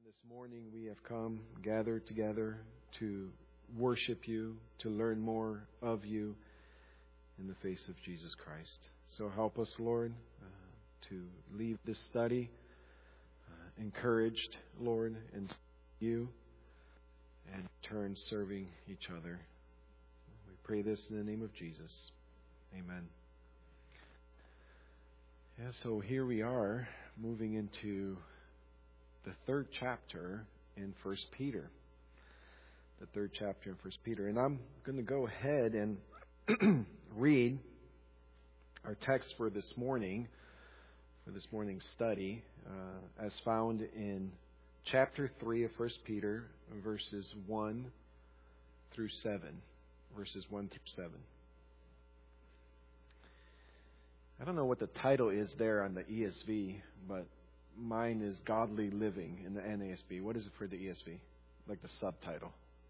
This morning we have come gathered together to worship you, to learn more of you in the face of Jesus Christ. So help us, Lord, to leave this study encouraged, Lord, in you and turn serving each other. We pray this in the name of Jesus. Amen. Yeah, so here we are moving into the third chapter in 1 Peter. The third chapter in 1 Peter. And I'm going to go ahead and read our text for this morning, for this morning's study, as found in chapter 3 of 1 Peter, verses 1 through 7. Verses 1 through 7. I don't know what the title is there on the ESV, but mine is Godly Living in the NASB. What is it for the ESV? Like the subtitle.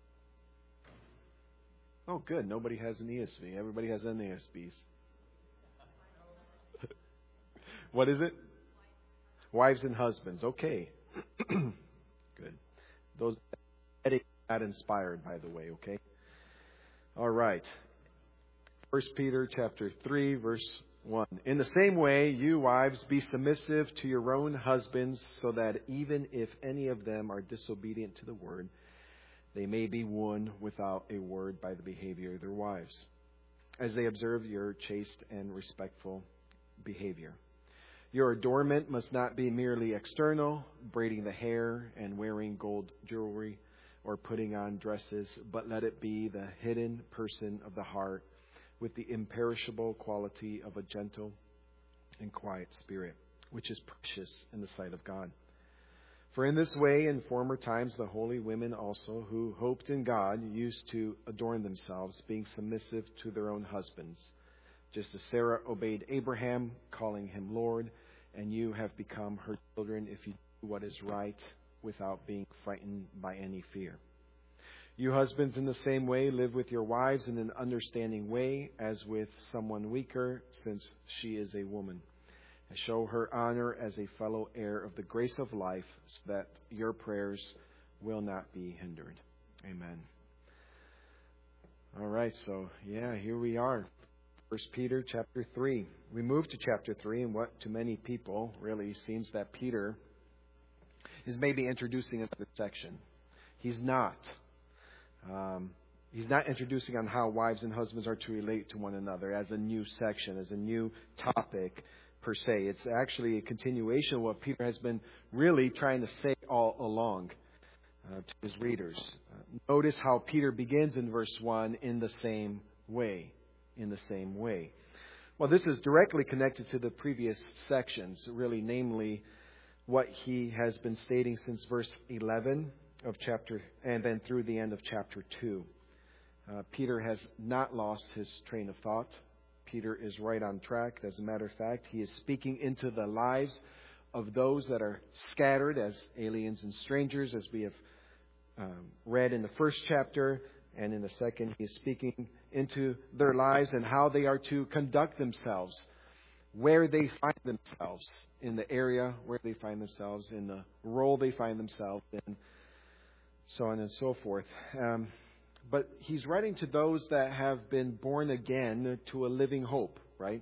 Oh, good. Nobody has an ESV. Everybody has NASBs. What is it? Wives and husbands. Okay. Good. Those not inspired, by the way, okay? All right. 1 Peter chapter 3, verse 1. In the same way, you wives, be submissive to your own husbands, so that even if any of them are disobedient to the word, they may be won without a word by the behavior of their wives, as they observe your chaste and respectful behavior. Your adornment must not be merely external, braiding the hair and wearing gold jewelry or putting on dresses, but let it be the hidden person of the heart, with the imperishable quality of a gentle and quiet spirit, which is precious in the sight of God. For in this way, in former times, the holy women also, who hoped in God, used to adorn themselves, being submissive to their own husbands, just as Sarah obeyed Abraham, calling him Lord, and you have become her children if you do what is right, without being frightened by any fear. You husbands, in the same way, live with your wives in an understanding way, as with someone weaker, since she is a woman. And show her honor as a fellow heir of the grace of life, so that your prayers will not be hindered. Amen. All right, so here we are. 1 Peter chapter 3. We move to chapter 3, and what to many people really seems that Peter is maybe introducing another section. He's not. He's not introducing on how wives and husbands are to relate to one another as a new section, as a new topic per se. It's actually a continuation of what Peter has been really trying to say all along to his readers. Notice how Peter begins in verse 1 in the same way. In the same way. Well, this is directly connected to the previous sections, really, namely what he has been stating since verse 11 of chapter, and then through the end of chapter 2. Peter has not lost his train of thought. Peter is right on track. As a matter of fact, he is speaking into the lives of those that are scattered as aliens and strangers, as we have read in the first chapter. And in the second, he is speaking into their lives and how they are to conduct themselves, where they find themselves, in the area where they find themselves, in the role they find themselves in, so on and so forth. But he's writing to those that have been born again to a living hope, right?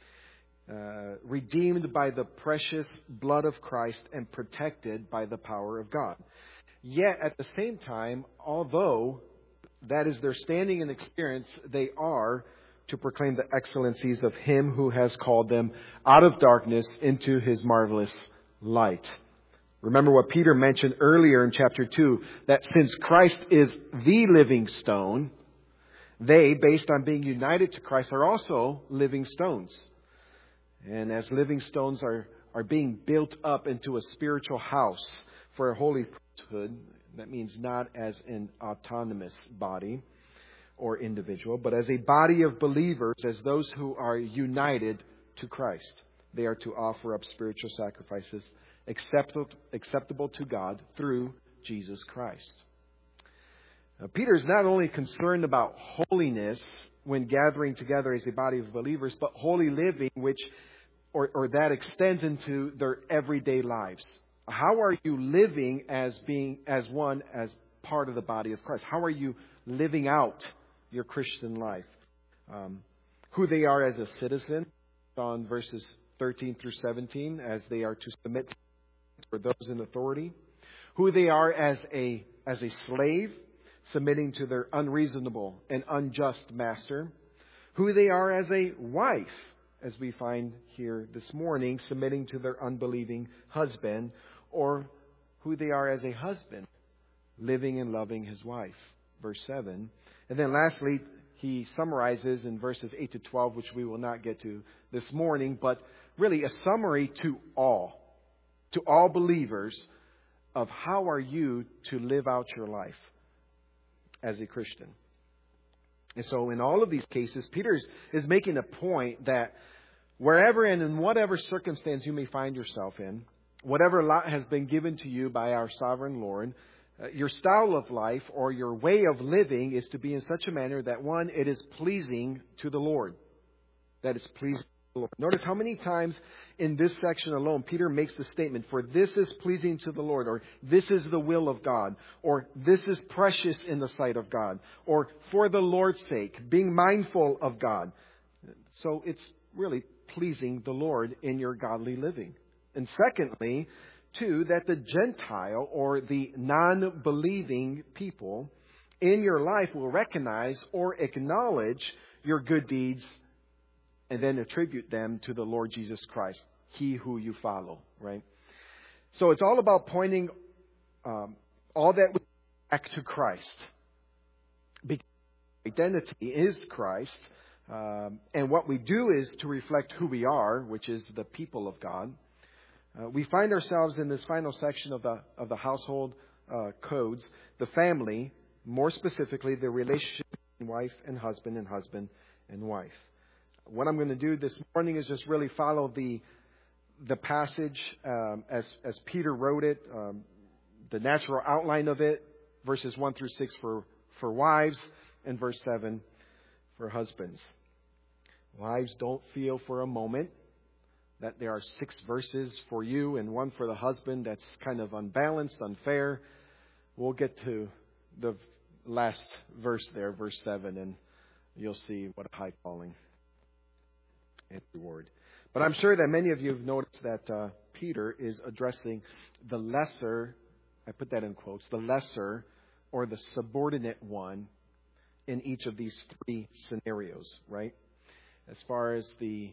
Redeemed by the precious blood of Christ and protected by the power of God. Yet at the same time, although that is their standing and experience, they are to proclaim the excellencies of Him who has called them out of darkness into His marvelous light. Remember what Peter mentioned earlier in chapter 2, that since Christ is the living stone, they, based on being united to Christ, are also living stones. And as living stones are being built up into a spiritual house for a holy priesthood, that means not as an autonomous body or individual, but as a body of believers, as those who are united to Christ. They are to offer up spiritual sacrifices acceptable to God through Jesus Christ. Now, Peter is not only concerned about holiness when gathering together as a body of believers, but holy living, which or that extends into their everyday lives. How are you living as part of the body of Christ? How are you living out your Christian life? Who they are as a citizen, on verses 13 through 17, as they are to submit for those in authority. Who they are as a slave, submitting to their unreasonable and unjust master. Who they are as a wife, as we find here this morning, submitting to their unbelieving husband. Or who they are as a husband, living and loving his wife. Verse 7. And then lastly, he summarizes in verses 8 to 12, which we will not get to this morning, but really a summary to all believers of how are you to live out your life as a Christian. And so in all of these cases, Peter is making a point that wherever and in whatever circumstance you may find yourself in, whatever lot has been given to you by our sovereign Lord, your style of life or your way of living is to be in such a manner that, one, it is pleasing to the Lord. That it's pleasing to the Lord. Notice how many times in this section alone Peter makes the statement, for this is pleasing to the Lord, or this is the will of God, or this is precious in the sight of God, or for the Lord's sake, being mindful of God. So it's really pleasing the Lord in your godly living. And secondly, too, that the Gentile or the non-believing people in your life will recognize or acknowledge your good deeds and then attribute them to the Lord Jesus Christ, He who you follow, right? So it's all about pointing all that back to Christ. Because identity is Christ, and what we do is to reflect who we are, which is the people of God. We find ourselves in this final section of the household codes, the family, more specifically the relationship between wife and husband and wife. What I'm going to do this morning is just really follow the passage as Peter wrote it, the natural outline of it, verses 1 through 6 for wives and verse 7 for husbands. Wives, don't feel for a moment that there are 6 verses for you and 1 for the husband. That's kind of unbalanced, unfair. We'll get to the last verse there, verse 7, and you'll see what a high calling and reward. But I'm sure that many of you have noticed that Peter is addressing the lesser, I put that in quotes, the lesser or the subordinate one in each of these 3 scenarios, right? As far as the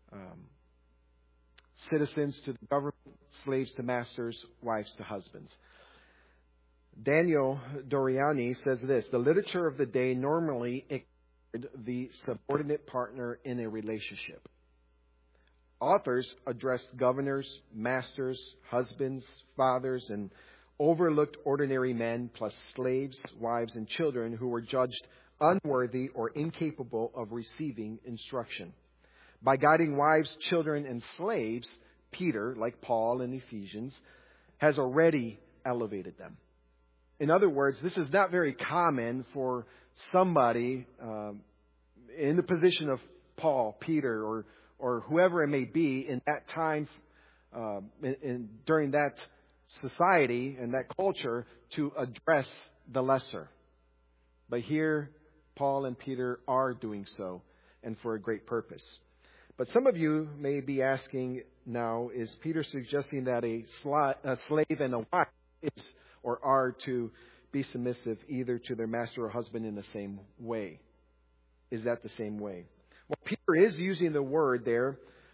citizens to the government, slaves to masters, wives to husbands. Daniel Doriani says this: the literature of the day normally ignored the subordinate partner in a relationship. Authors addressed governors, masters, husbands, fathers, and overlooked ordinary men, plus slaves, wives, and children who were judged unworthy or incapable of receiving instruction. By guiding wives, children, and slaves, Peter, like Paul in Ephesians, has already elevated them. In other words, this is not very common for somebody in the position of Paul, Peter, or whoever it may be in that time, during that society and that culture, to address the lesser. But here, Paul and Peter are doing so, and for a great purpose. But some of you may be asking now, is Peter suggesting that a slave and a wife is or are to be submissive either to their master or husband in the same way? Is that the same way? Well, Peter is using the word there,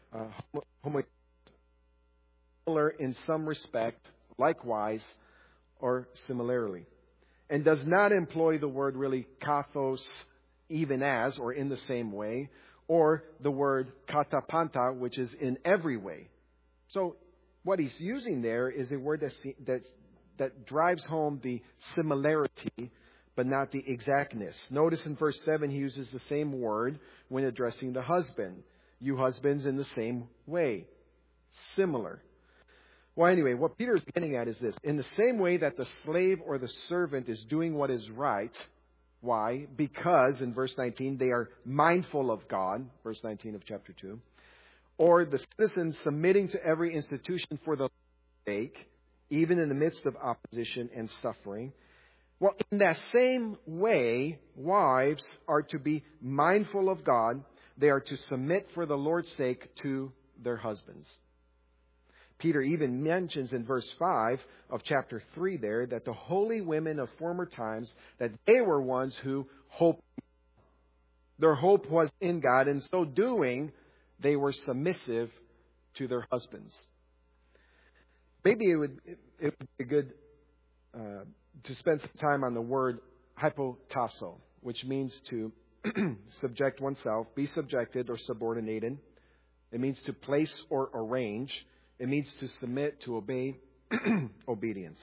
similar in some respect, likewise, or similarly. And does not employ the word really kathos, even as, or in the same way, or the word katapanta, which is in every way. So what he's using there is a word that drives home the similarity, but not the exactness. Notice in verse 7 he uses the same word when addressing the husband. You husbands in the same way. Similar. Well, anyway, what Peter is getting at is this. In the same way that the slave or the servant is doing what is right. Why? Because, in verse 19, they are mindful of God. Verse 19 of chapter 2. Or the citizens submitting to every institution for the sake. even in the midst of opposition and suffering. Well, in that same way, wives are to be mindful of God. They are to submit for the Lord's sake to their husbands. Peter even mentions in verse 5 of chapter 3 there that the holy women of former times, that they were ones who hoped. Their hope was in God. In so doing, they were submissive to their husbands. Maybe it would be good to spend some time on the word hypotasso, which means to subject oneself, be subjected or subordinated. It means to place or arrange. It means to submit, to obey, obedience.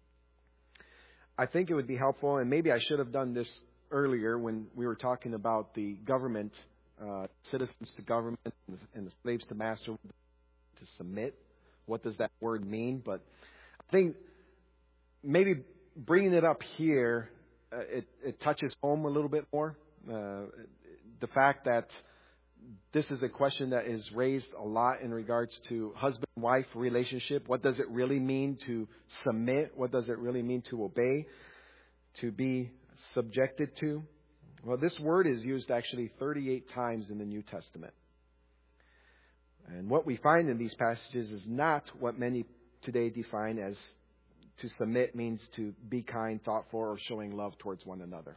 I think it would be helpful, and maybe I should have done this earlier when we were talking about the government, citizens to government and the slaves to master, to submit. What does that word mean? But I think maybe bringing it up here, it touches home a little bit more. The fact that this is a question that is raised a lot in regards to husband-wife relationship. What does it really mean to submit? What does it really mean to obey? To be subjected to? Well, this word is used actually 38 times in the New Testament. And what we find in these passages is not what many today define as to submit means to be kind, thoughtful, or showing love towards one another.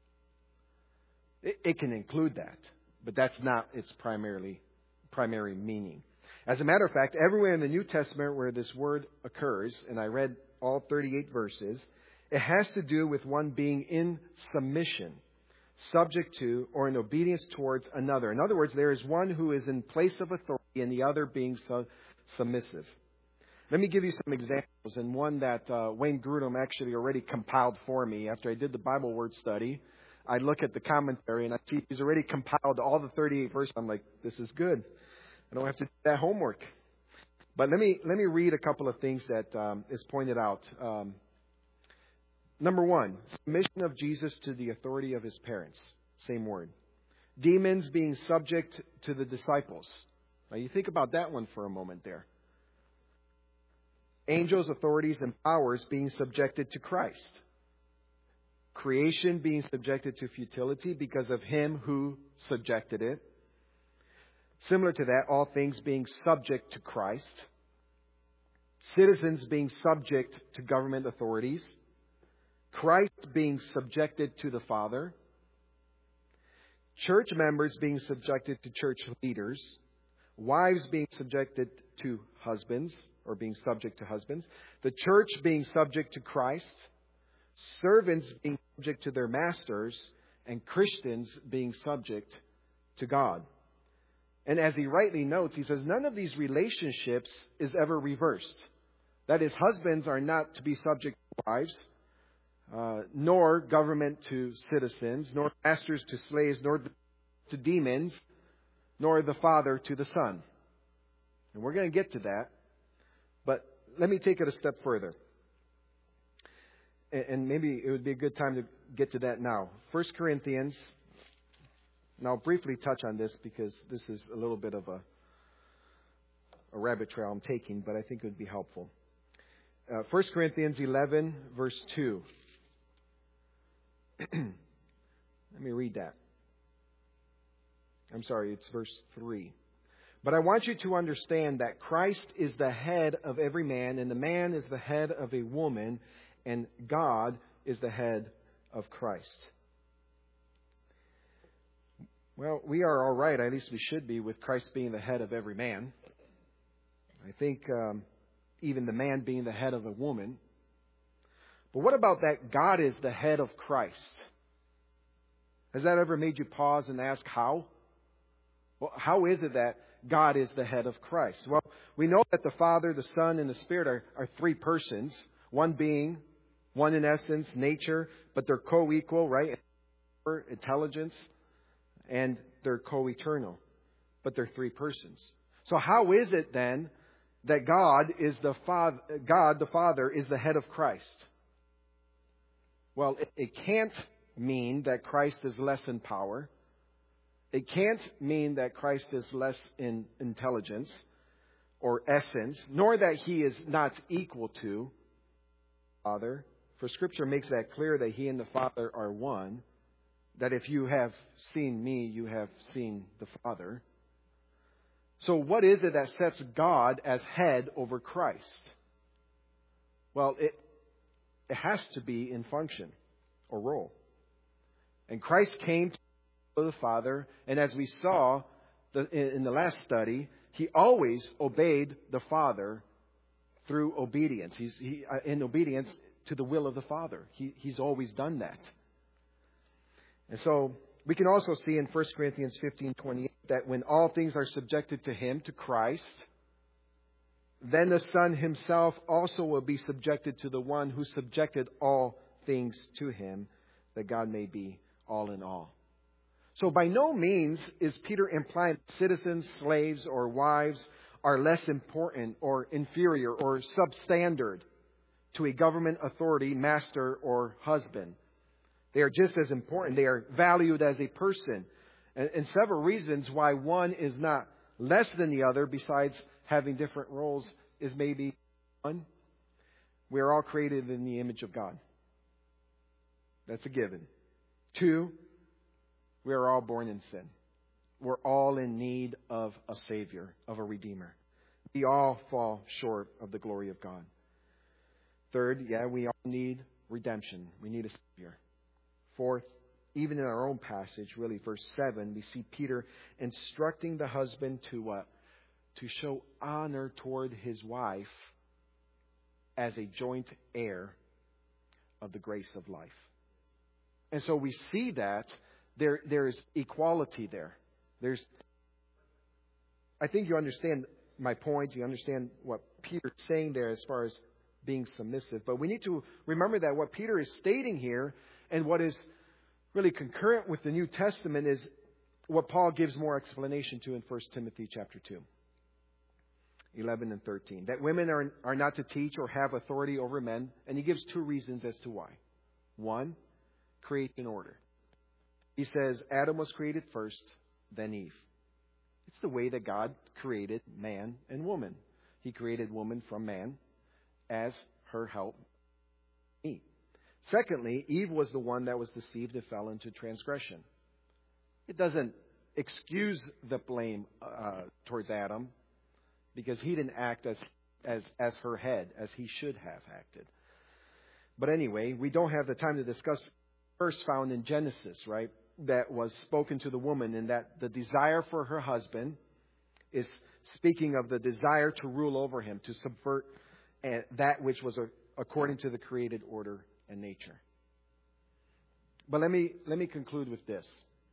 It can include that, but that's not its primary meaning. As a matter of fact, everywhere in the New Testament where this word occurs, and I read all 38 verses, it has to do with one being in submission, subject to, or in obedience towards another. In other words, there is one who is in place of authority and the other being submissive. Let me give you some examples, and one that Wayne Grudem actually already compiled for me. After I did the Bible word study, I look at the commentary and I see he's already compiled all the 38 verses. I'm like, this is good. I don't have to do that homework. But let me read a couple of things that is pointed out. Number one, submission of Jesus to the authority of his parents. Same word. Demons being subject to the disciples. Now you think about that one for a moment there. Angels, authorities, and powers being subjected to Christ. Creation being subjected to futility because of him who subjected it. Similar to that, all things being subject to Christ. Citizens being subject to government authorities. Christ being subjected to the Father. Church members being subjected to church leaders. Wives being subjected to husbands, or being subject to husbands. The church being subject to Christ. Servants being subject to their masters. And Christians being subject to God. And as he rightly notes, he says, none of these relationships is ever reversed. That is, husbands are not to be subject to wives, nor government to citizens, nor masters to slaves, nor to demons, nor the father to the son. And we're going to get to that. But let me take it a step further. And maybe it would be a good time to get to that now. 1 Corinthians, and I'll briefly touch on this because this is a little bit of a rabbit trail I'm taking, but I think it would be helpful. 1 Corinthians 11, verse 2. Let me read that. I'm sorry, it's verse 3. But I want you to understand that Christ is the head of every man, and the man is the head of a woman, and God is the head of Christ. Well, we are all right, at least we should be, with Christ being the head of every man. I think even the man being the head of a woman. But what about that God is the head of Christ? Has that ever made you pause and ask how? Well, how is it that God is the head of Christ? Well, we know that the Father, the Son, and the Spirit are three persons. One being, one in essence, nature, but they're co-equal, right? Intelligence, and they're co-eternal. But they're three persons. So how is it then that God the Father is the head of Christ? Well, it can't mean that Christ is less in power. It can't mean that Christ is less in intelligence. or essence, nor that he is not equal to Father. For Scripture makes that clear that he and the Father are one. That if you have seen me, you have seen the Father. So what is it that sets God as head over Christ? Well, it has to be in function or role. And Christ came to the Father, and as we saw in the last study, he always obeyed the Father through obedience. In obedience to the will of the Father. He's always done that. And so we can also see in 1 Corinthians 15:28 that when all things are subjected to him, to Christ, then the Son himself also will be subjected to the one who subjected all things to him, that God may be all in all. So by no means is Peter implying citizens, slaves, or wives are less important or inferior or substandard to a government authority, master, or husband. They are just as important. They are valued as a person. And several reasons why one is not less than the other, besides having different roles, is maybe one, we are all created in the image of God. That's a given. Two, we are all born in sin. We're all in need of a Savior, of a Redeemer. We all fall short of the glory of God. Third, we all need redemption. We need a Savior. Fourth, even in our own passage, really verse 7, we see Peter instructing the husband to what? To show honor toward his wife as a joint heir of the grace of life. And so we see that there is equality there. I think you understand my point. You understand what Peter's saying there as far as being submissive. But we need to remember that what Peter is stating here, and what is really concurrent with the New Testament, is what Paul gives more explanation to in 1 Timothy chapter 2, 11 and 13. That women are not to teach or have authority over men. And he gives two reasons as to why. One, create an order. He says Adam was created first, then Eve. It's the way that God created man and woman. He created woman from man as her help. Eve. Secondly, Eve was the one that was deceived and fell into transgression. It doesn't excuse the blame towards Adam, because he didn't act as her head as he should have acted. But anyway, we don't have the time to discuss the verse found in Genesis, right? That was spoken to the woman, and that the desire for her husband is speaking of the desire to rule over him, to subvert that which was according to the created order and nature. But let me conclude with this.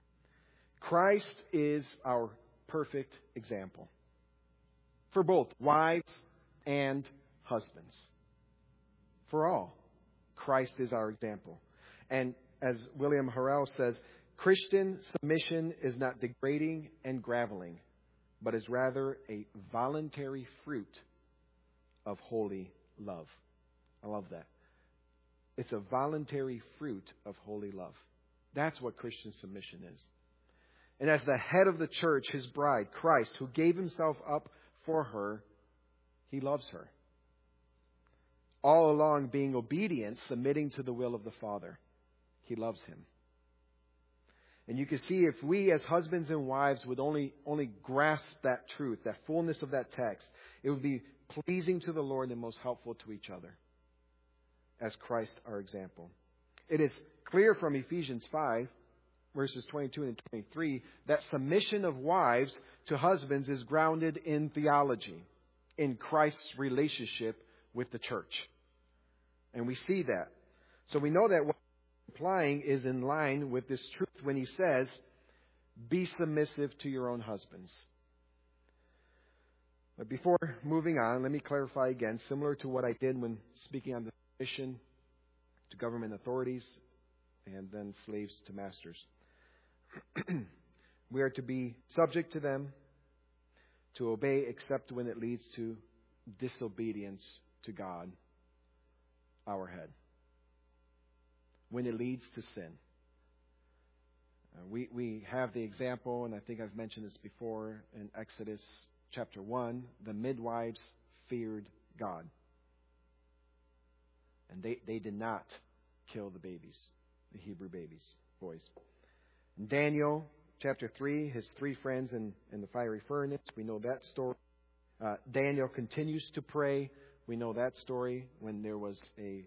Christ is our perfect example for both wives and husbands. For all, Christ is our example. And as William Harrell says, Christian submission is not degrading and groveling, but is rather a voluntary fruit of holy love. I love that. It's a voluntary fruit of holy love. That's what Christian submission is. And as the head of the church, his bride, Christ, who gave himself up for her, he loves her. All along being obedient, submitting to the will of the Father. He loves him. And you can see if we as husbands and wives would only grasp that truth, that fullness of that text, it would be pleasing to the Lord and most helpful to each other as Christ our example. It is clear from Ephesians 5, verses 22 and 23, that submission of wives to husbands is grounded in theology, in Christ's relationship with the church. And we see that. So we know that what he's implying is in line with this truth when he says, be submissive to your own husbands. But before moving on, let me clarify again, similar to what I did when speaking on the submission to government authorities and then slaves to masters. We are to be subject to them, to obey except when it leads to disobedience to God, our head. When it leads to sin. We have the example, and I think I've mentioned this before, in Exodus chapter 1, the midwives feared God. And they did not kill the babies, the Hebrew babies, boys. In Daniel chapter 3, his 3 friends in the fiery furnace, we know that story. Daniel continues to pray. We know that story when there was the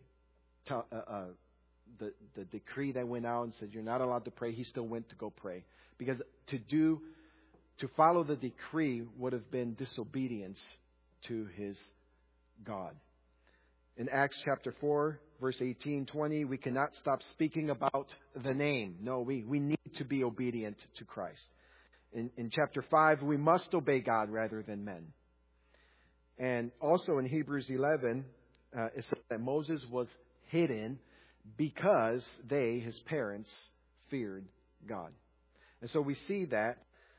decree that went out and said you're not allowed to pray. He still went to go pray. Because to follow the decree would have been disobedience to his God. In Acts chapter 4, verse 18-20, we cannot stop speaking about the name. No, we need to be obedient to Christ. In chapter 5, we must obey God rather than men. And also in Hebrews 11, it says that Moses was hidden because they, his parents, feared God. And so we see that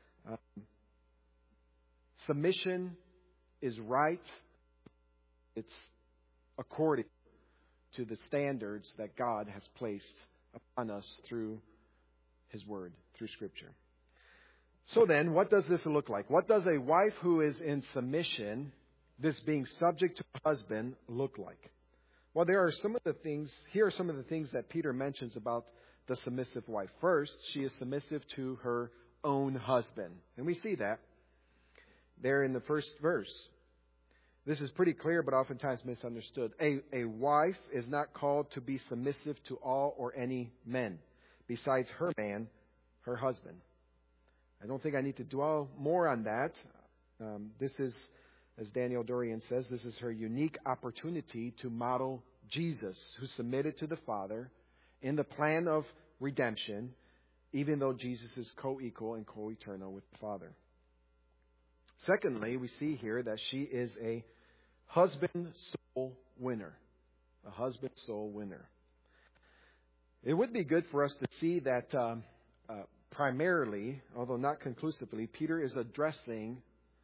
submission is right. It's according to the standards that God has placed upon us through His Word, through Scripture. So then, what does this look like? What does a wife who is in submission, this being subject to a husband, look like? Well, here are some of the things that Peter mentions about the submissive wife. First, she is submissive to her own husband. And we see that there in the first verse. This is pretty clear, but oftentimes misunderstood. A wife is not called to be submissive to all or any men besides her man, her husband. I don't think I need to dwell more on that. This is, as Daniel Dorian says, this is her unique opportunity to model Jesus, who submitted to the Father in the plan of redemption, even though Jesus is co-equal and co-eternal with the Father. Secondly, we see here that she is a husband soul winner. A husband soul winner. It would be good for us to see that primarily, although not conclusively, Peter is addressing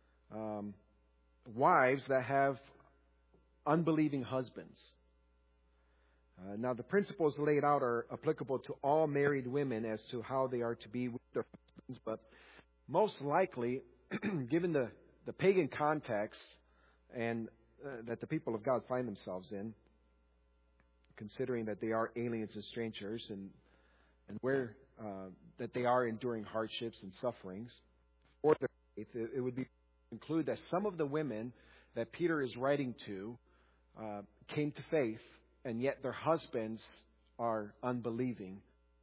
wives that have unbelieving husbands. Now, the principles laid out are applicable to all married women as to how they are to be with their husbands, but most likely, given the pagan context and that the people of God find themselves in, considering that they are aliens and strangers and where that they are enduring hardships and sufferings for their faith, it would be to conclude that some of the women that Peter is writing to came to faith, and yet their husbands are unbelieving.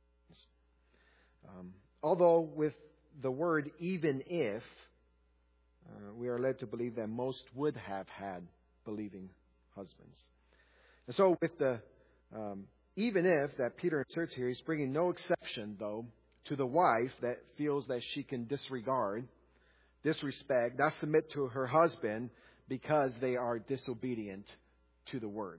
Although with the word even if, we are led to believe that most would have had believing husbands. And so with the even if that Peter inserts here, he's bringing no exception, though, to the wife that feels that she can disrespect, not submit to her husband because they are disobedient to the word.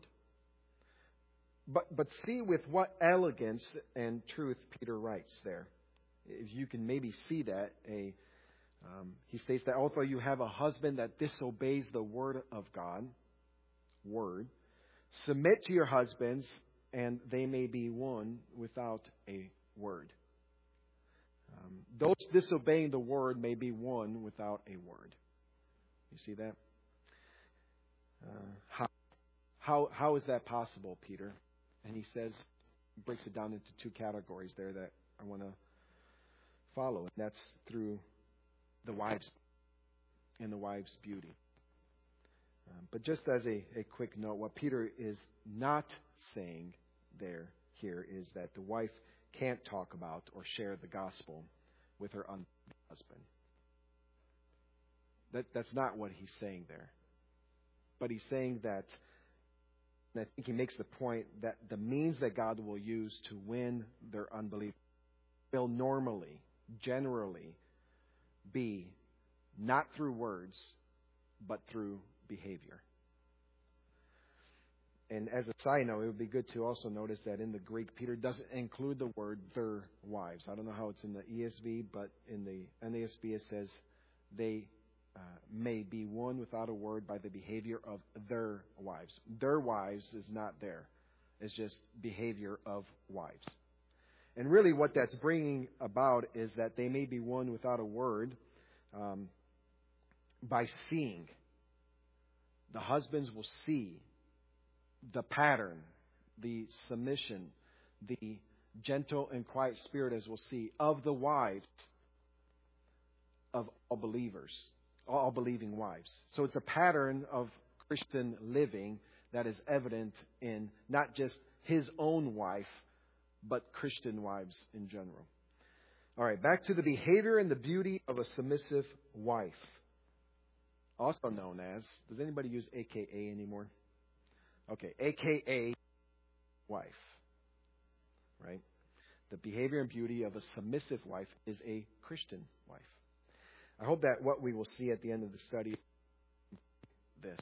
But see with what elegance and truth Peter writes there. If you can maybe see that, he states that although you have a husband that disobeys the word of God, submit to your husbands, and they may be won without a word. Those disobeying the word may be won without a word. You see that? How is that possible, Peter? And he says, breaks it down into 2 categories there that I want to follow. And that's through the wives and the wife's beauty. But just as a quick note, what Peter is not saying here is that the wife can't talk about or share the gospel with her husband. That's not what he's saying there. But he's saying that, and I think he makes the point that the means that God will use to win their unbelief will normally, generally, be not through words, but through behavior. And as a side note, it would be good to also notice that in the Greek, Peter doesn't include the word their wives. I don't know how it's in the ESV, but in the NASB it says they may be won without a word by the behavior of their wives. Their wives is not there. It's just behavior of wives. And really what that's bringing about is that they may be won without a word. by seeing. The husbands will see the pattern, the submission, the gentle and quiet spirit, as we'll see, of the wives of all believers, all believing wives. So it's a pattern of Christian living that is evident in not just his own wife, but Christian wives in general. All right, back to the behavior and the beauty of a submissive wife. Also known as, does anybody use AKA anymore? Okay, AKA wife. Right? The behavior and beauty of a submissive wife is a Christian wife. I hope that what we will see at the end of the study is this.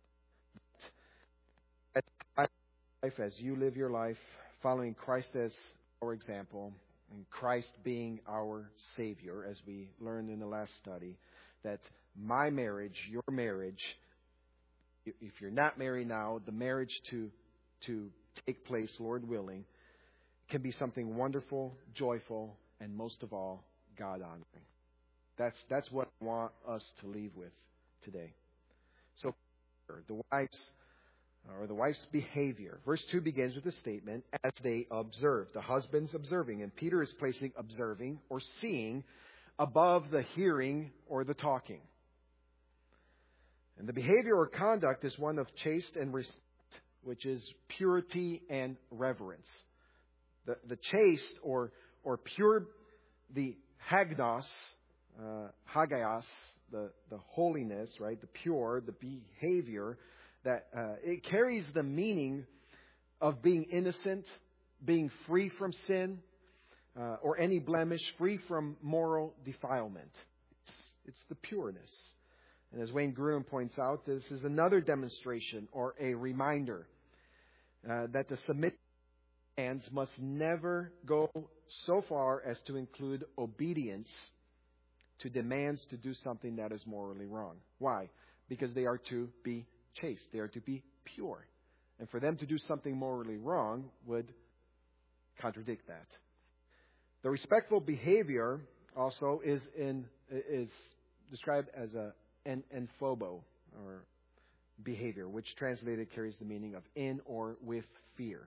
As you live your life, following Christ as our example, and Christ being our Savior, as we learned in the last study, that my marriage, your marriage, if you're not married now, the marriage to take place, Lord willing, can be something wonderful, joyful, and most of all, God-honoring. That's what I want us to leave with today. So, the wife's behavior. Verse 2 begins with a statement, as they observe. The husband's observing, and Peter is placing observing or seeing above the hearing or the talking. And the behavior or conduct is one of chaste and respect, which is purity and reverence. The chaste or pure, the hagnos, hagios, the holiness, right? The pure, the behavior that it carries the meaning of being innocent, being free from sin or any blemish, free from moral defilement. It's the pureness. And as Wayne Grudem points out, this is another demonstration or a reminder that the submitted hands must never go so far as to include obedience to demands to do something that is morally wrong. Why? Because they are to be chaste. They are to be pure. And for them to do something morally wrong would contradict that. The respectful behavior also is described as an phobo, or behavior, which translated carries the meaning of in or with fear.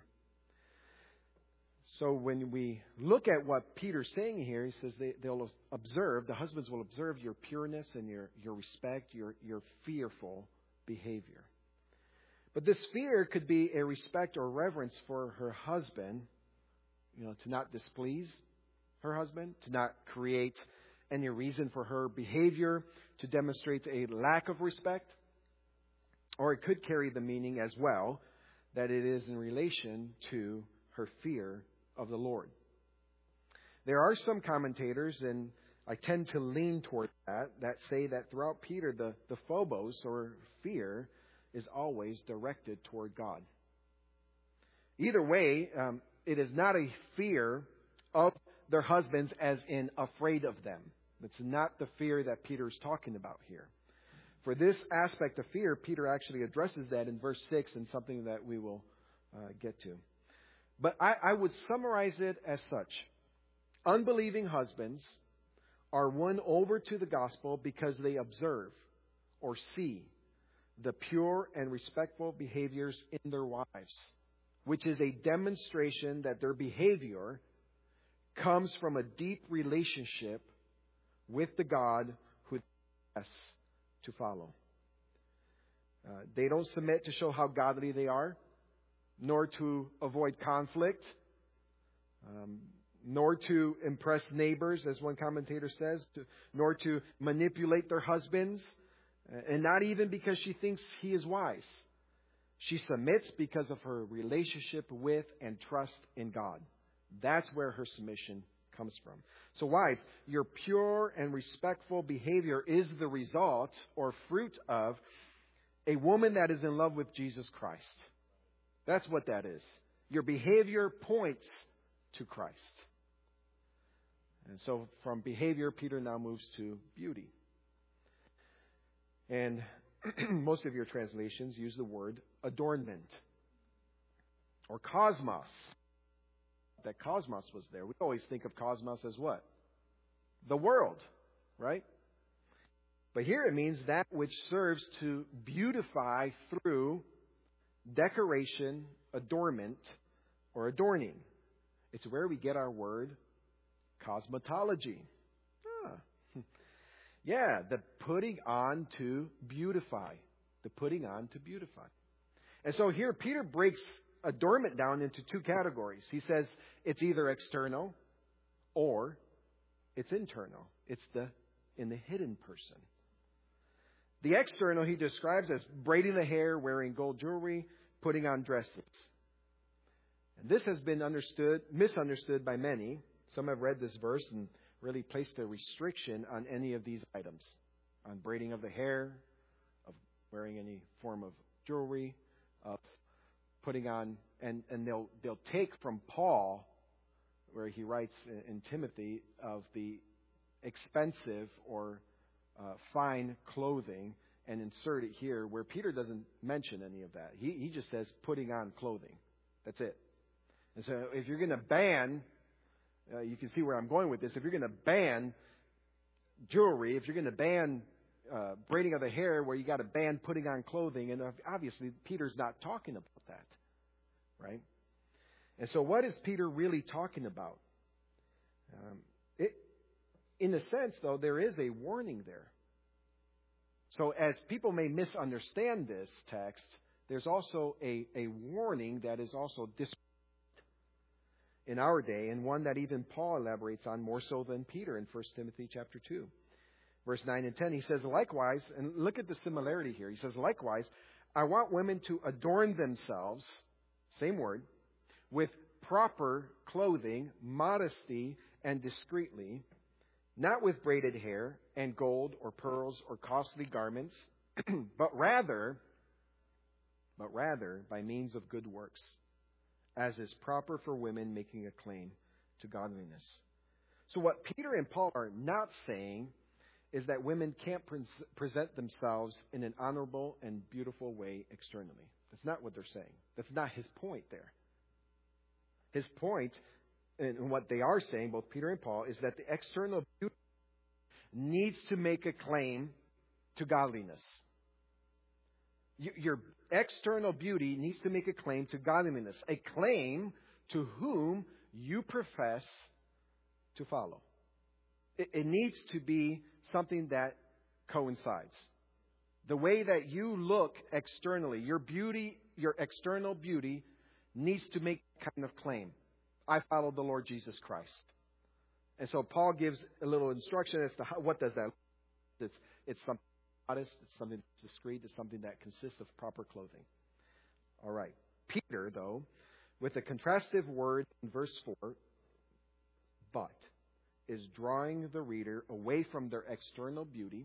So when we look at what Peter's saying here, he says they'll observe, the husbands will observe your pureness and your respect, your fearful behavior. But this fear could be a respect or reverence for her husband, to not displease her husband, to not create any reason for her behavior to demonstrate a lack of respect. Or it could carry the meaning as well that it is in relation to her fear of the Lord. There are some commentators, and I tend to lean toward that say that throughout Peter, the phobos, or fear, is always directed toward God. Either way, it is not a fear of their husbands as in afraid of them. It's not the fear that Peter is talking about here. For this aspect of fear, Peter actually addresses that in verse 6, and something that we will get to. But I would summarize it as such. Unbelieving husbands are won over to the gospel because they observe or see the pure and respectful behaviors in their wives, which is a demonstration that their behavior comes from a deep relationship with the God who they ask to follow. They don't submit to show how godly they are, nor to avoid conflict, nor to impress neighbors, as one commentator says, nor to manipulate their husbands, and not even because she thinks he is wise. She submits because of her relationship with and trust in God. That's where her submission comes from. So wives, your pure and respectful behavior is the result or fruit of a woman that is in love with Jesus Christ. That's what that is. Your behavior points to Christ. And so from behavior, Peter now moves to beauty. And most of your translations use the word adornment or cosmos. That cosmos was there. We always think of cosmos as what? The world, right? But here it means that which serves to beautify through decoration, adornment, or adorning. It's where we get our word cosmetology. Yeah, the putting on to beautify. The putting on to beautify. And so here Peter breaks adornment down into two categories. He says it's either external or it's internal. It's in the hidden person. The external he describes as braiding the hair, wearing gold jewelry, putting on dresses. And this has been misunderstood by many. Some have read this verse and really placed a restriction on any of these items. On braiding of the hair, of wearing any form of jewelry, of putting on, and they'll take from Paul, where he writes in Timothy, of the expensive or fine clothing, and insert it here where Peter doesn't mention any of that. He just says putting on clothing. That's it. And so if you're going to ban, you can see where I'm going with this. If you're going to ban jewelry, if you're going to ban braiding of the hair, where you got to ban putting on clothing, and obviously Peter's not talking about that, right? And so what is Peter really talking about? In a sense, though, there is a warning there. So as people may misunderstand this text, there's also a warning that is also described in our day, and one that even Paul elaborates on more so than Peter in 1 Timothy chapter 2. Verse 9 and 10, he says, likewise, and look at the similarity here. He says, likewise, I want women to adorn themselves, same word, with proper clothing, modesty, and discreetly, not with braided hair and gold or pearls or costly garments, but rather by means of good works, as is proper for women making a claim to godliness. So what Peter and Paul are not saying is that women can't present themselves in an honorable and beautiful way externally. That's not what they're saying. That's not his point there. His point, and what they are saying, both Peter and Paul, is that the external beauty needs to make a claim to godliness. Your external beauty needs to make a claim to godliness, a claim to whom you profess to follow. It needs to be something that coincides. The way that you look externally, your beauty, your external beauty, needs to make a kind of claim. I follow the Lord Jesus Christ. And so Paul gives a little instruction as to what does that look. It's something modest, it's something discreet, it's something that consists of proper clothing. All right. Peter, though, with a contrastive word in verse 4, but, is drawing the reader away from their external beauty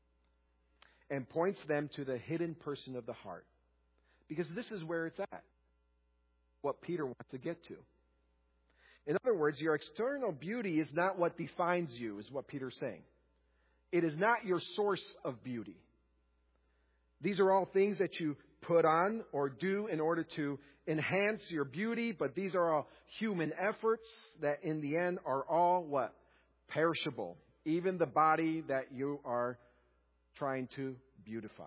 and points them to the hidden person of the heart. Because this is where it's at. What Peter wants to get to. In other words, your external beauty is not what defines you, is what Peter's saying. It is not your source of beauty. These are all things that you put on or do in order to enhance your beauty, but these are all human efforts that in the end are all what? Perishable. Even the body that you are trying to beautify.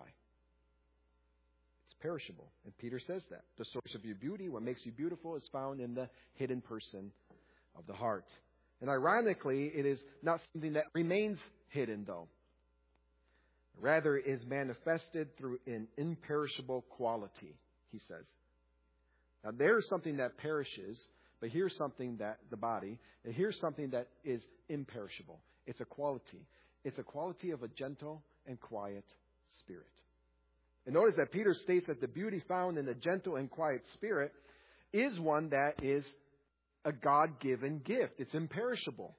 It's perishable. And Peter says that. The source of your beauty, what makes you beautiful, is found in the hidden person of the heart. And ironically, it is not something that remains hidden, though. Rather, is manifested through an imperishable quality, he says. Now, there's something that perishes, but here's something that the body, and here's something that is imperishable. It's a quality. It's a quality of a gentle and quiet spirit. And notice that Peter states that the beauty found in a gentle and quiet spirit is one that is a God-given gift. It's imperishable.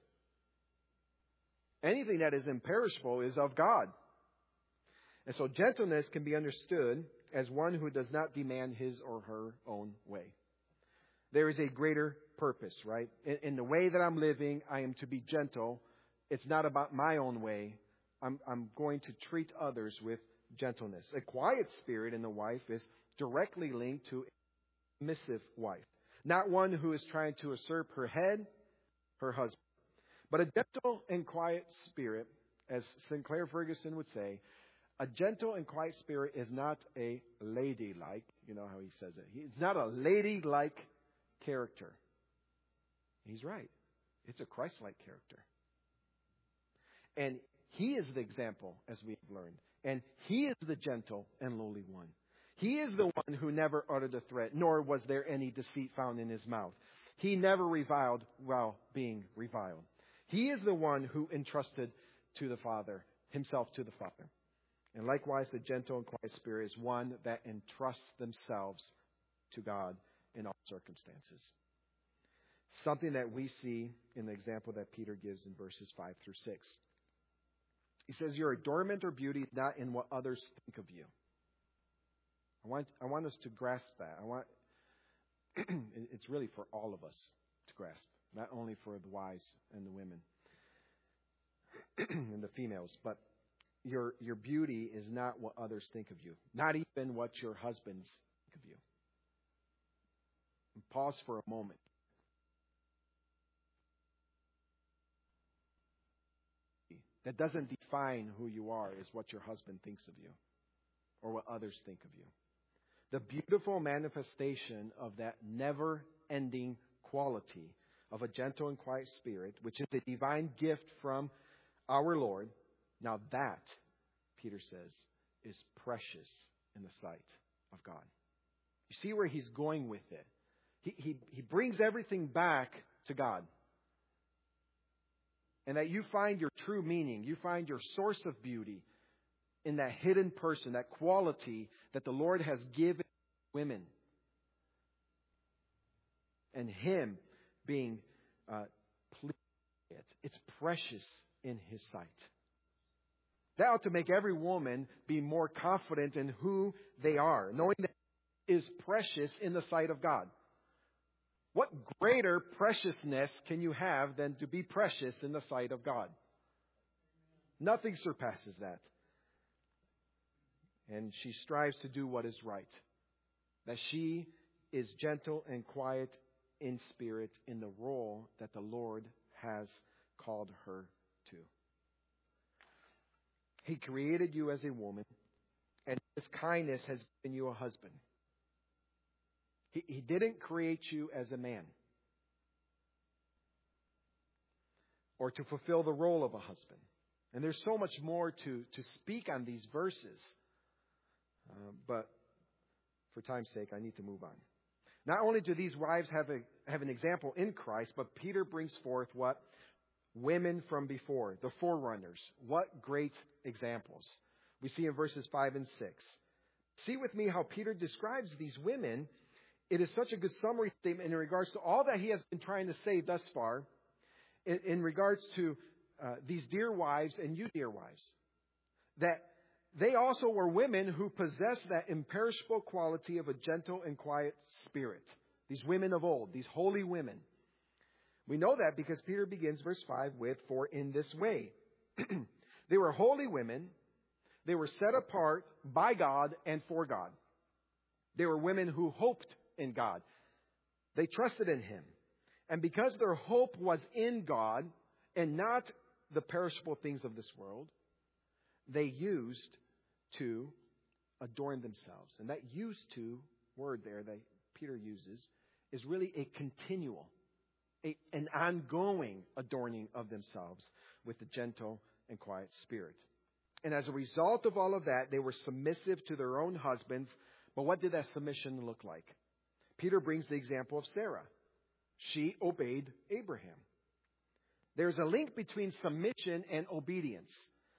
Anything that is imperishable is of God. And so gentleness can be understood as one who does not demand his or her own way. There is a greater purpose, right? In the way that I'm living, I am to be gentle. It's not about my own way. I'm going to treat others with gentleness. A quiet spirit in the wife is directly linked to a submissive wife. Not one who is trying to usurp her head, her husband. But a gentle and quiet spirit As Sinclair Ferguson would say, a gentle and quiet spirit is not a ladylike, you know how he says it. It's not a ladylike character. He's right. It's a Christ-like character. And He is the example, as we have learned. And He is the gentle and lowly one. He is the one who never uttered a threat, nor was there any deceit found in His mouth. He never reviled while being reviled. He is the one who entrusted to the Father, Himself to the Father. And likewise, the gentle and quiet spirit is one that entrusts themselves to God in all circumstances. Something that we see in the example that Peter gives in verses 5 through 6. He says, your adornment or beauty is not in what others think of you. I want us to grasp that. It's really for all of us to grasp, not only for the wives and the women and the females, but your beauty is not what others think of you, not even what your husbands think of you. And pause for a moment. That doesn't define who you are, is what your husband thinks of you or what others think of you. The beautiful manifestation of that never-ending quality of a gentle and quiet spirit, which is a divine gift from our Lord, now that, Peter says, is precious in the sight of God. You see where he's going with it. He brings everything back to God. And that you find your true meaning, you find your source of beauty in that hidden person, that quality that the Lord has given women. And Him being pleased with it. It's precious in His sight. That ought to make every woman be more confident in who they are, knowing that it is precious in the sight of God. What greater preciousness can you have than to be precious in the sight of God? Nothing surpasses that. And she strives to do what is right. That she is gentle and quiet in spirit in the role that the Lord has called her to. He created you as a woman, and His kindness has given you a husband. He didn't create you as a man or to fulfill the role of a husband. And there's so much more to speak on these verses. But for time's sake, I need to move on. Not only do these wives have an example in Christ, but Peter brings forth what? Women from before, the forerunners. What great examples. We see in verses 5 and 6. See with me how Peter describes these women. It is such a good summary statement in regards to all that he has been trying to say thus far in regards to these dear wives and you dear wives. That they also were women who possessed that imperishable quality of a gentle and quiet spirit. These women of old, these holy women. We know that because Peter begins verse 5 with, for in this way. They were holy women. They were set apart by God and for God. They were women who hoped in God. They trusted in Him. And because their hope was in God and not the perishable things of this world, they used to adorn themselves. And that used to word there that Peter uses is really a continual, an ongoing adorning of themselves with the gentle and quiet spirit. And as a result of all of that, they were submissive to their own husbands. But what did that submission look like? Peter brings the example of Sarah. She obeyed Abraham. There's a link between submission and obedience.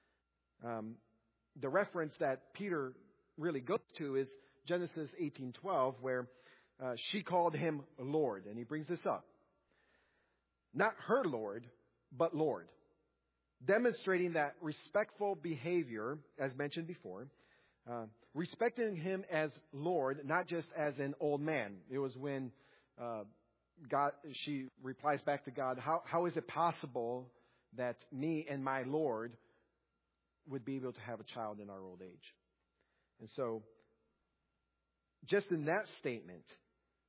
The reference that Peter really goes to is Genesis 18:12, where she called him Lord. And he brings this up. Not her Lord, but Lord. Demonstrating that respectful behavior, as mentioned before, respecting Him as Lord, not just as an old man. It was when she replies back to God, how is it possible that me and my Lord would be able to have a child in our old age? And so, just in that statement,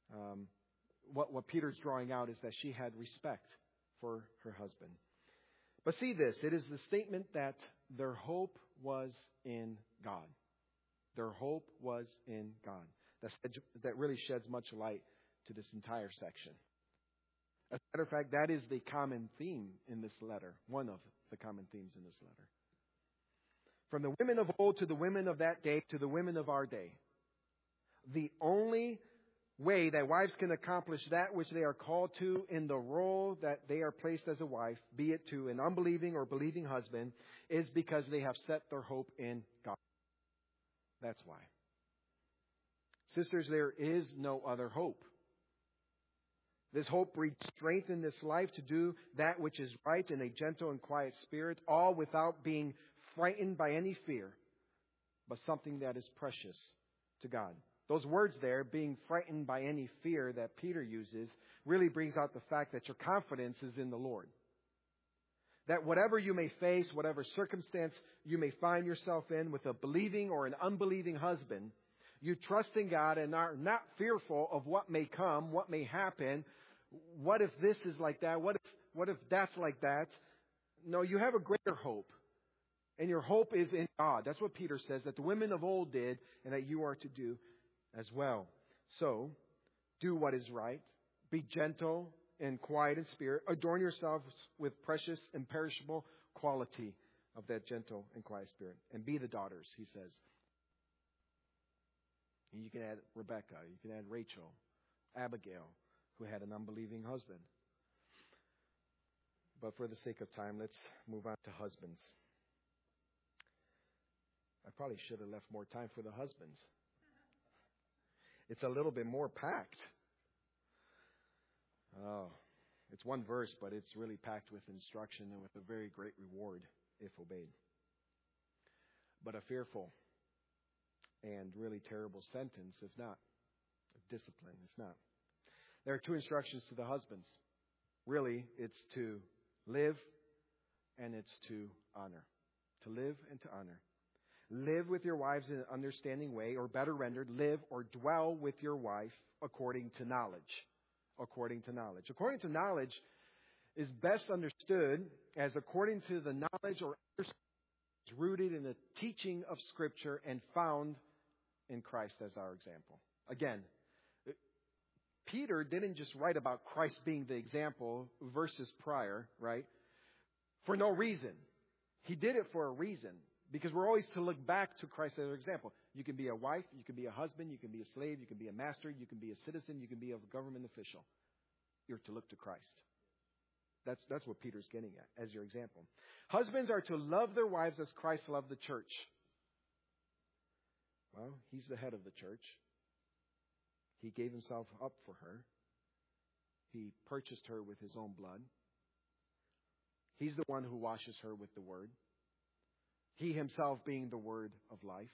what Peter's drawing out is that she had respect for her husband. But see this, it is the statement that their hope was in God. Their hope was in God. That really sheds much light to this entire section. As a matter of fact, that is the common theme in this letter. One of the common themes in this letter. From the women of old to the women of that day to the women of our day. The only way that wives can accomplish that which they are called to in the role that they are placed as a wife, be it to an unbelieving or believing husband, is because they have set their hope in God. That's why. Sisters, there is no other hope. This hope breeds strength in this life to do that which is right in a gentle and quiet spirit, all without being frightened by any fear, but something that is precious to God. Those words there, being frightened by any fear that Peter uses, really brings out the fact that your confidence is in the Lord. That whatever you may face, whatever circumstance you may find yourself in with a believing or an unbelieving husband, you trust in God and are not fearful of what may come, what may happen. What if this is like that? What if that's like that? No, you have a greater hope. And your hope is in God. That's what Peter says, that the women of old did and that you are to do as well. So, do what is right. Be gentle and quiet in spirit. Adorn yourselves with precious, imperishable quality of that gentle and quiet spirit. And be the daughters, he says. And you can add Rebecca. You can add Rachel, Abigail, who had an unbelieving husband. But for the sake of time, let's move on to husbands. I probably should have left more time for the husbands. It's a little bit more packed. Oh, it's one verse, but it's really packed with instruction and with a very great reward if obeyed. But a fearful and really terrible sentence if not. Discipline if not. There are two instructions to the husbands. Really, it's to live and it's to honor. To live and to honor. Live with your wives in an understanding way, or better rendered, live or dwell with your wife according to knowledge. According to knowledge. According to knowledge is best understood as according to the knowledge or understanding rooted in the teaching of Scripture and found in Christ as our example. Again, Peter didn't just write about Christ being the example verses prior, right? For no reason. He did it for a reason. Because we're always to look back to Christ as our example. You can be a wife, you can be a husband, you can be a slave, you can be a master, you can be a citizen, you can be a government official. You're to look to Christ. That's what Peter's getting at as your example. Husbands are to love their wives as Christ loved the church. Well, he's the head of the church. He gave himself up for her. He purchased her with his own blood. He's the one who washes her with the word. He himself being the word of life.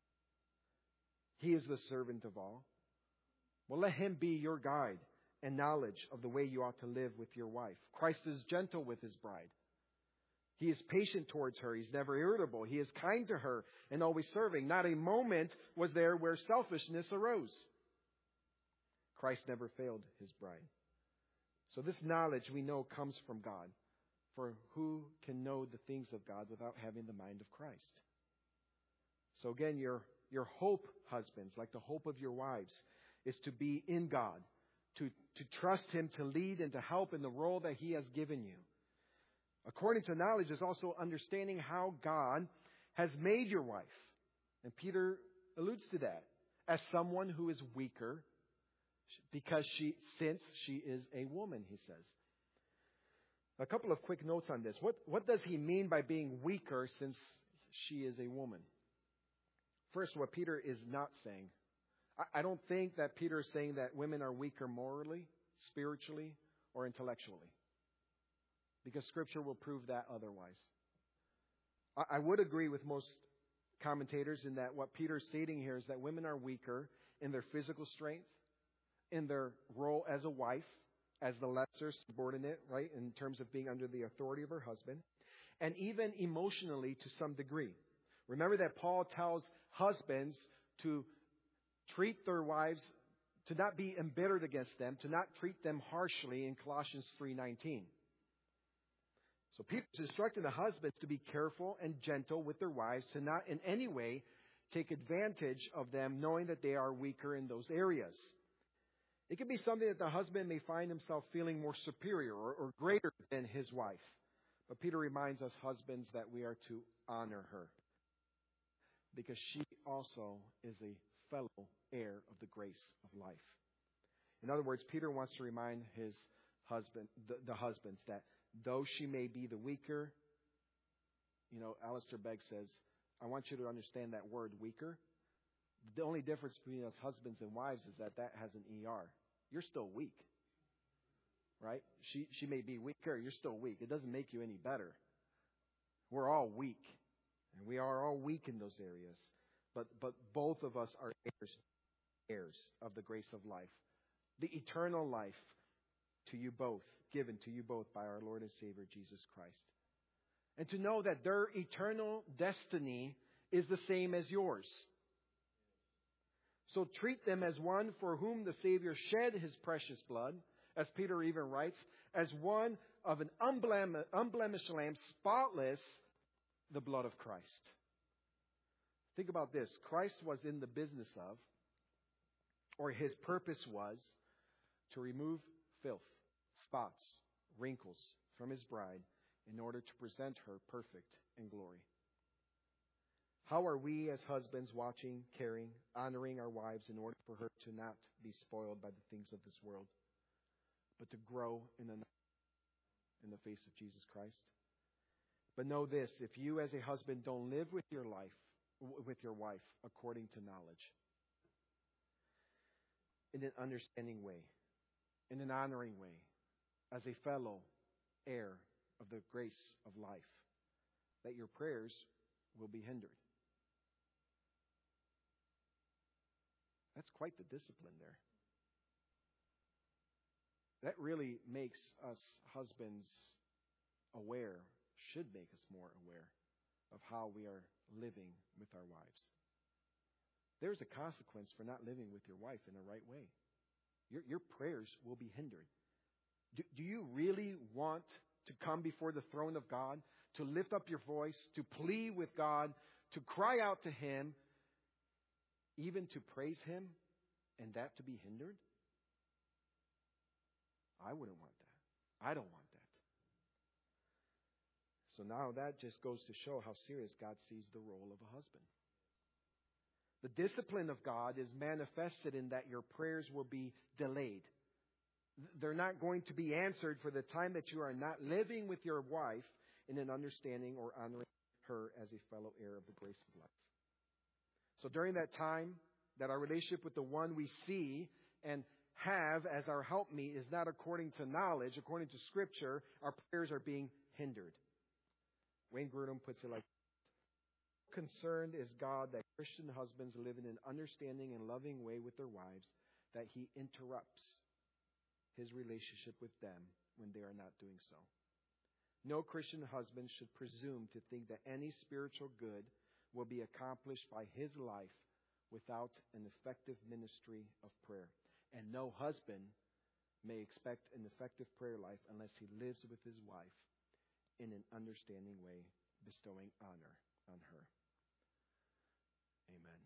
He is the servant of all. Well, let him be your guide and knowledge of the way you ought to live with your wife. Christ is gentle with his bride. He is patient towards her. He's never irritable. He is kind to her and always serving. Not a moment was there where selfishness arose. Christ never failed his bride. So this knowledge we know comes from God. For who can know the things of God without having the mind of Christ? So again, your hope, husbands, like the hope of your wives, is to be in God, to trust Him to lead and to help in the role that He has given you. According to knowledge is also understanding how God has made your wife. And alludes to that as someone who is weaker since she is a woman, he says. A couple of quick notes on this. What does he mean by being weaker since she is a woman? First, what Peter is not saying. I don't think that Peter is saying that women are weaker morally, spiritually, or intellectually. Because Scripture will prove that otherwise. I would agree with most commentators in that what Peter is stating here is that women are weaker in their physical strength, in their role as a wife, as the lesser subordinate, right, in terms of being under the authority of her husband, and even emotionally to some degree. Remember that Paul tells husbands to treat their wives, to not be embittered against them, to not treat them harshly in Colossians 3:19. So Peter's instructing the husbands to be careful and gentle with their wives, to not in any way take advantage of them, knowing that they are weaker in those areas. It could be something that the husband may find himself feeling more superior or greater than his wife. But Peter reminds us husbands that we are to honor her, because she also is a fellow heir of the grace of life. In other words, Peter wants to remind his husband, the husbands, that though she may be the weaker, Alistair Begg says, I want you to understand that word weaker. The only difference between us husbands and wives is that has an ER. You're still weak. Right? She may be weaker. You're still weak. It doesn't make you any better. We're all weak. And we are all weak in those areas. But both of us are heirs of the grace of life. The eternal life to you both, given to you both by our Lord and Savior Jesus Christ. And to know that their eternal destiny is the same as yours. So treat them as one for whom the Savior shed His precious blood, as Peter even writes, as one of an unblemished lamb, spotless, the blood of Christ. Think about this. Christ was in the business of, or His purpose was, to remove filth, spots, wrinkles from His bride in order to present her perfect in glory. How are we as husbands watching, caring, honoring our wives in order for her to not be spoiled by the things of this world, but to grow in the face of Jesus Christ? But know this, if you as a husband don't live with your wife according to knowledge, in an understanding way, in an honoring way, as a fellow heir of the grace of life, that your prayers will be hindered. That's quite the discipline there. That really makes us husbands aware, should make us more aware of how we are living with our wives. There's a consequence for not living with your wife in the right way. Your prayers will be hindered. Do you really want to come before the throne of God, to lift up your voice, to plead with God, to cry out to Him, even to praise Him, and that to be hindered? I wouldn't want that. I don't want that. So now that just goes to show how serious God sees the role of a husband. The discipline of God is manifested in that your prayers will be delayed. They're not going to be answered for the time that you are not living with your wife in an understanding or honoring her as a fellow heir of the grace of life. So during that time that our relationship with the one we see and have as our helpmeet is not according to knowledge, according to Scripture, our prayers are being hindered. Wayne Grudem puts it like this: concerned is God that Christian husbands live in an understanding and loving way with their wives, that He interrupts His relationship with them when they are not doing so. No Christian husband should presume to think that any spiritual good will be accomplished by his life without an effective ministry of prayer. And no husband may expect an effective prayer life unless he lives with his wife in an understanding way, bestowing honor on her. Amen.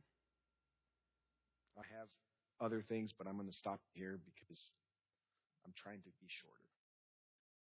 I have other things, but I'm going to stop here because I'm trying to be shorter.